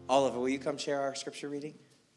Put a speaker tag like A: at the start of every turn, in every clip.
A: Oliver, will you come share our scripture reading?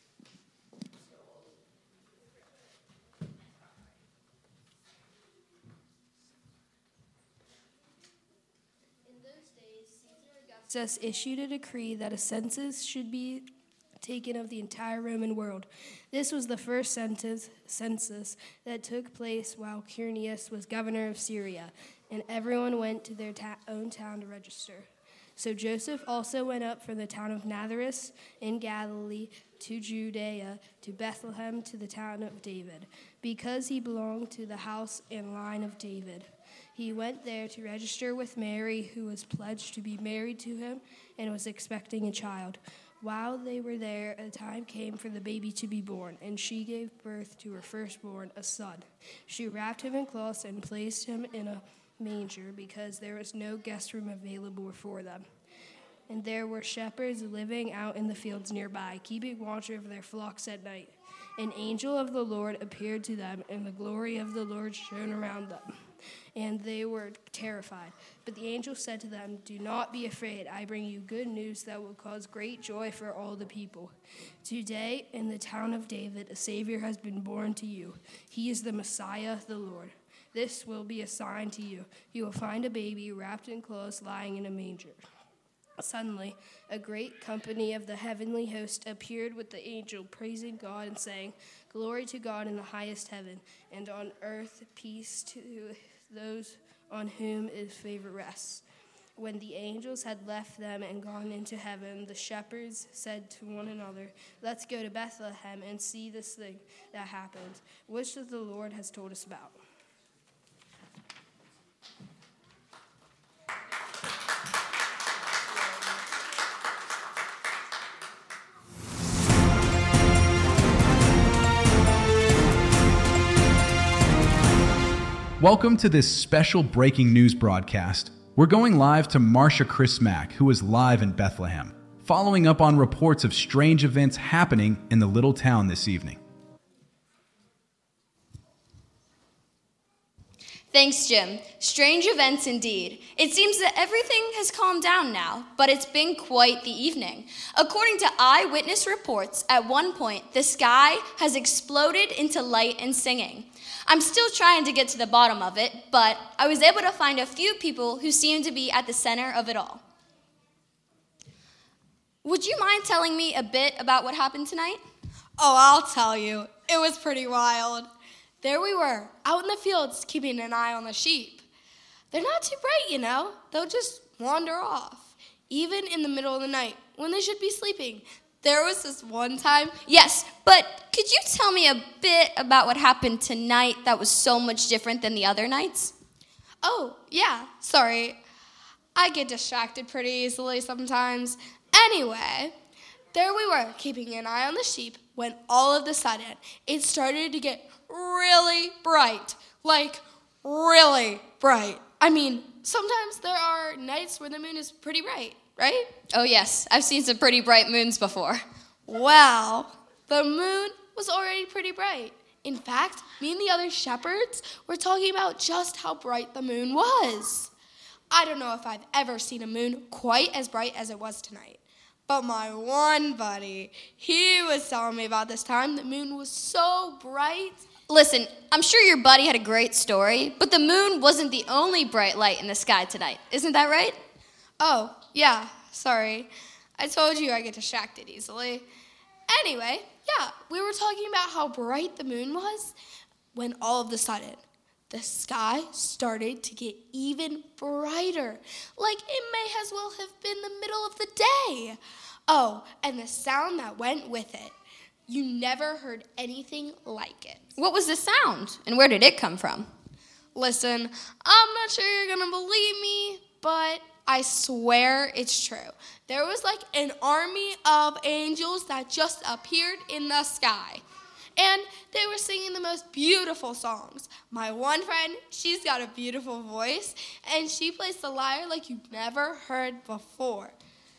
B: In those days, Caesar Augustus issued a decree that a census should be taken of the entire Roman world. This was the first census that took place while Quirinius was governor of Syria, and everyone went to their own town to register. So Joseph also went up from the town of Nazareth in Galilee to Judea, to Bethlehem, to the town of David, because he belonged to the house and line of David. He went there to register with Mary, who was pledged to be married to him and was expecting a child. While they were there, a time came for the baby to be born, and she gave birth to her firstborn, a son. She wrapped him in cloths and placed him in a manger because there was no guest room available for them. And there were shepherds living out in the fields nearby, keeping watch over their flocks at night. An angel of the Lord appeared to them, and the glory of the Lord shone around them. And they were terrified. But the angel said to them, "Do not be afraid. I bring you good news that will cause great joy for all the people. Today, in the town of David, a Savior has been born to you. He is the Messiah, the Lord. This will be a sign to you. You will find a baby wrapped in clothes lying in a manger." Suddenly, a great company of the heavenly host appeared with the angel, praising God and saying, "Glory to God in the highest heaven, and on earth peace to those on whom his favor rests." When the angels had left them and gone into heaven, the shepherds said to one another, "Let's go to Bethlehem and see this thing that happened, which the Lord has told us about."
C: Welcome to this special breaking news broadcast. We're going live to Marcia Chris Mack, who is live in Bethlehem, following up on reports of strange events happening in the little town this evening.
D: Thanks, Jim. Strange events indeed. It seems that everything has calmed down now, but it's been quite the evening. According to eyewitness reports, at one point, the sky has exploded into light and singing. I'm still trying to get to the bottom of it, but I was able to find a few people who seem to be at the center of it all. Would you mind telling me a bit about what happened tonight?
E: Oh, I'll tell you. It was pretty wild. There we were, out in the fields, keeping an eye on the sheep. They're not too bright, you know. They'll just wander off, even in the middle of the night, when they should be sleeping. There was this one time.
D: Yes, but could you tell me a bit about what happened tonight that was so much different than the other nights?
E: Oh, yeah, sorry. I get distracted pretty easily sometimes. Anyway, there we were, keeping an eye on the sheep, when all of a sudden, it started to get really bright. Like, really bright. I mean, sometimes there are nights where the moon is pretty bright, right?
D: Oh yes, I've seen some pretty bright moons before.
E: Well, the moon was already pretty bright. In fact, me and the other shepherds were talking about just how bright the moon was. I don't know if I've ever seen a moon quite as bright as it was tonight. But my one buddy, he was telling me about this time the moon was so bright.
D: Listen, I'm sure your buddy had a great story, but the moon wasn't the only bright light in the sky tonight. Isn't that right?
E: Oh, yeah, sorry. I told you I get distracted easily. Anyway, yeah, we were talking about how bright the moon was when all of a sudden the sky started to get even brighter, like it may as well have been the middle of the day. Oh, and the sound that went with it. You never heard anything like it.
D: What was the sound, and where did it come from?
E: Listen, I'm not sure you're going to believe me, but I swear it's true. There was like an army of angels that just appeared in the sky. And they were singing the most beautiful songs. My one friend, she's got a beautiful voice, and she plays the lyre like you've never heard before.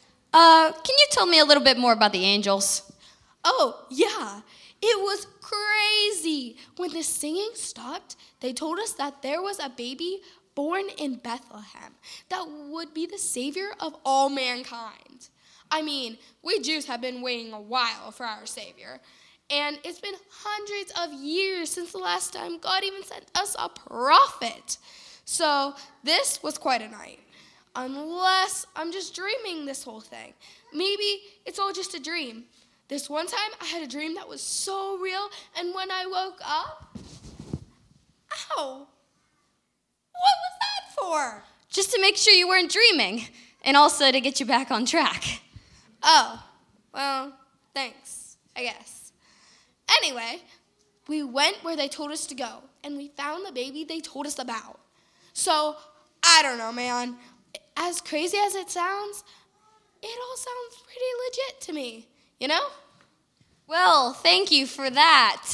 D: Can you tell me a little bit more about the angels?
E: Oh, yeah. It was crazy. When the singing stopped, they told us that there was a baby born in Bethlehem that would be the savior of all mankind. I mean, we Jews have been waiting a while for our Savior. And it's been hundreds of years since the last time God even sent us a prophet. So this was quite a night. Unless I'm just dreaming this whole thing. Maybe it's all just a dream. This one time I had a dream that was so real, and when I woke up, ow! What was that for?
D: Just to make sure you weren't dreaming, and also to get you back on track.
E: Oh, well, thanks, I guess. Anyway, we went where they told us to go, and we found the baby they told us about. So, I don't know, man. As crazy as it sounds, it all sounds pretty legit to me, you know?
D: Well, thank you for that.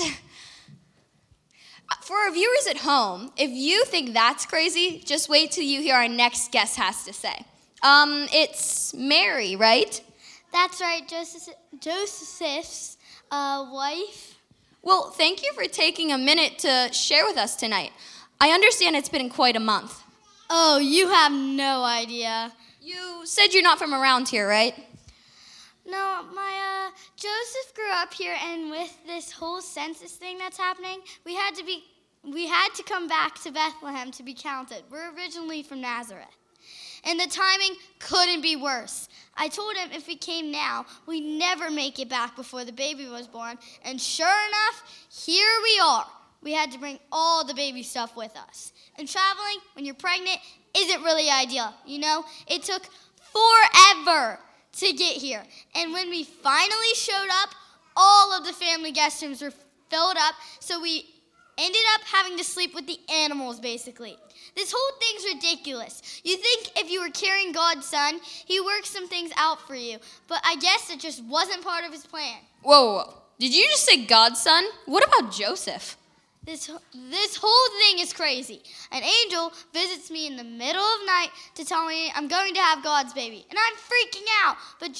D: For our viewers at home, if you think that's crazy, just wait till you hear our next guest has to say. It's Mary, right?
F: That's right, Joseph's wife.
D: Well, thank you for taking a minute to share with us tonight. I understand it's been quite a month.
F: Oh, you have no idea.
D: You said you're not from around here, right?
F: No, my Joseph grew up here, and with this whole census thing that's happening, we had to come back to Bethlehem to be counted. We're originally from Nazareth. And the timing couldn't be worse. I told him if we came now, we'd never make it back before the baby was born. And sure enough, here we are. We had to bring all the baby stuff with us. And traveling when you're pregnant isn't really ideal, you know? It took forever to get here. And when we finally showed up, all of the family guest rooms were filled up, so we ended up having to sleep with the animals, basically. This whole thing's ridiculous. You think if you were carrying God's son, he works some things out for you, but I guess it just wasn't part of his plan.
D: Whoa. Did you just say God's son? What about Joseph?
F: This whole thing is crazy. An angel visits me in the middle of night to tell me I'm going to have God's baby, and I'm freaking out. But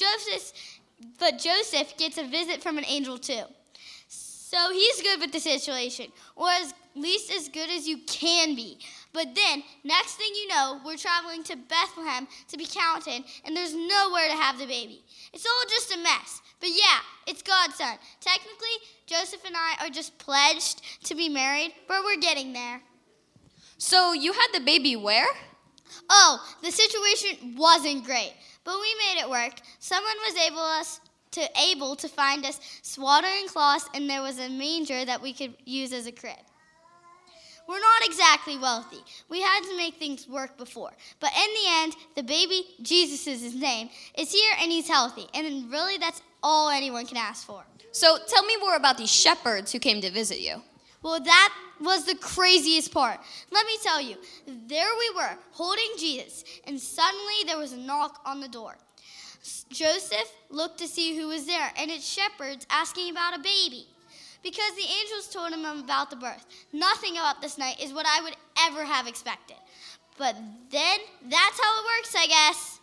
F: Joseph gets a visit from an angel too. So he's good with the situation, or at least as good as you can be. But then, next thing you know, we're traveling to Bethlehem to be counted, and there's nowhere to have the baby. It's all just a mess. But yeah, it's God's son. Technically, Joseph and I are just pledged to be married, but we're getting there.
D: So you had the baby where?
F: Oh, the situation wasn't great, but we made it work. Someone was able to find us swaddling cloths, and there was a manger that we could use as a crib. We're not exactly wealthy. We had to make things work before. But in the end, the baby, Jesus is his name, is here and he's healthy. And really, that's all anyone can ask for.
D: So tell me more about these shepherds who came to visit you.
F: Well, that was the craziest part. Let me tell you, there we were, holding Jesus, and suddenly there was a knock on the door. Joseph looked to see who was there, and it's shepherds asking about a baby. Because the angels told him about the birth. Nothing about this night is what I would ever have expected. But then, that's how it works, I guess.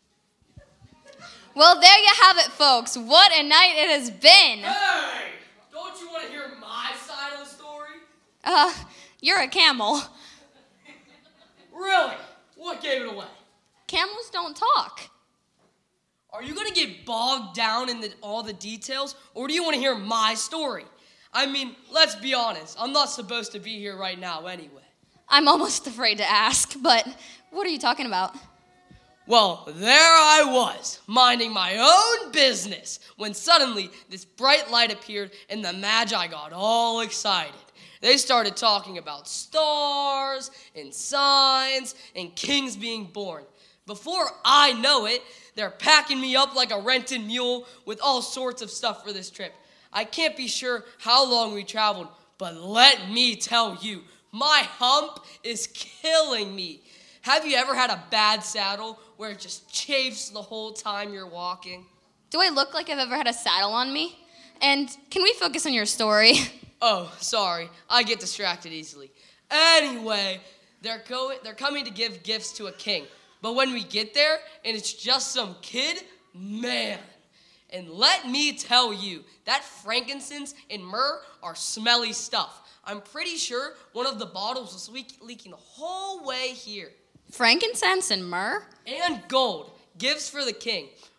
D: Well, there you have it, folks. What a night it has been.
G: Hey! Don't you want to hear my side of the story?
D: You're a camel.
G: Really? What gave it away?
D: Camels don't talk.
G: Are you going to get bogged down in all the details, or do you want to hear my story? I mean, let's be honest. I'm not supposed to be here right now anyway.
D: I'm almost afraid to ask, but what are you talking about?
G: Well, there I was, minding my own business, when suddenly this bright light appeared and the Magi got all excited. They started talking about stars and signs and kings being born. Before I know it, they're packing me up like a rented mule with all sorts of stuff for this trip. I can't be sure how long we traveled, but let me tell you, my hump is killing me. Have you ever had a bad saddle where it just chafes the whole time you're walking?
D: Do I look like I've ever had a saddle on me? And can we focus on your story?
G: Oh, sorry. I get distracted easily. Anyway, they're coming to give gifts to a king. But when we get there and it's just some kid, man. And let me tell you, that frankincense and myrrh are smelly stuff. I'm pretty sure one of the bottles was leaking the whole way here.
D: Frankincense and myrrh?
G: And gold, gifts for the king.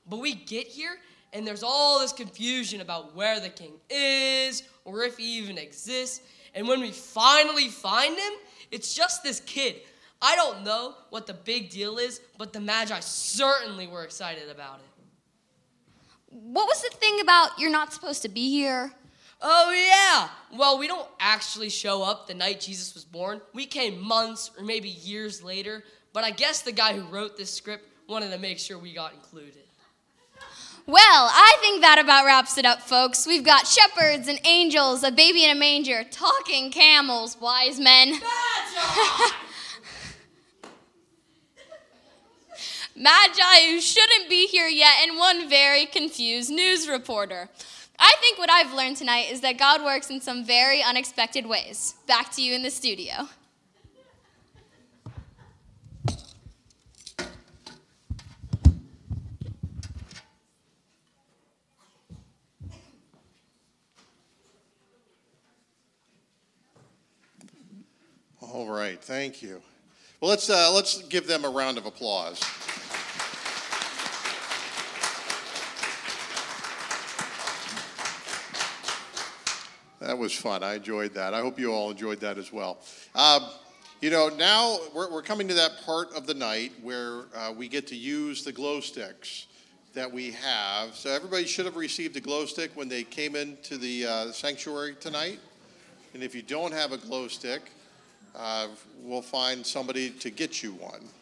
G: But we get here, and there's all this confusion about where the king is, or if he even exists. And when we finally find him, it's just this kid. I don't know what the big deal is, but the Magi certainly were excited about it.
D: What was the thing about you're not supposed to be here?
G: Oh, yeah. Well, we don't actually show up the night Jesus was born. We came months or maybe years later, but I guess the guy who wrote this script wanted to make sure we got included.
D: Well, I think that about wraps it up, folks. We've got shepherds and angels, a baby in a manger, talking camels, wise men. Magi who shouldn't be here yet, and one very confused news reporter. I think what I've learned tonight is that God works in some very unexpected ways. Back to you in the studio.
H: All right, thank you. Well, let's give them a round of applause. That was fun. I enjoyed that. I hope you all enjoyed that as well. Now we're coming to that part of the night where we get to use the glow sticks that we have. So everybody should have received a glow stick when they came into the sanctuary tonight. And if you don't have a glow stick, we'll find somebody to get you one.